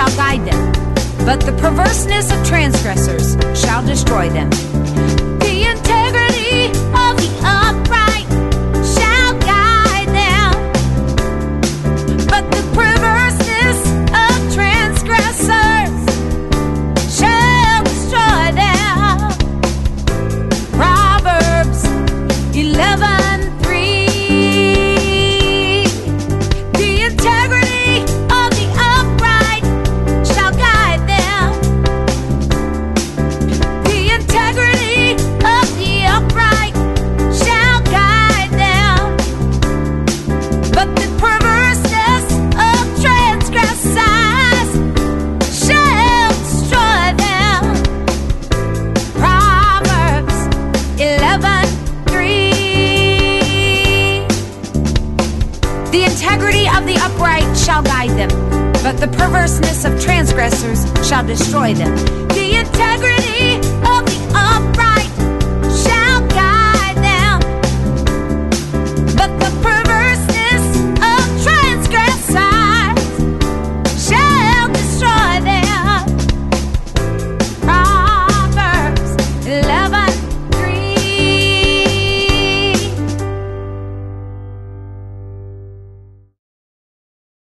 shall guide them, but the perverseness of transgressors shall destroy them. The integrity of the upright shall guide them, but the perverseness of transgressors shall destroy them. Proverbs 11:3. The integrity of the upright shall guide them. The integrity of the upright shall guide them, but the perverseness of transgressors shall destroy them. Proverbs 11:3. The integrity of the upright shall guide them, but the perverseness of transgressors shall destroy them. The integrity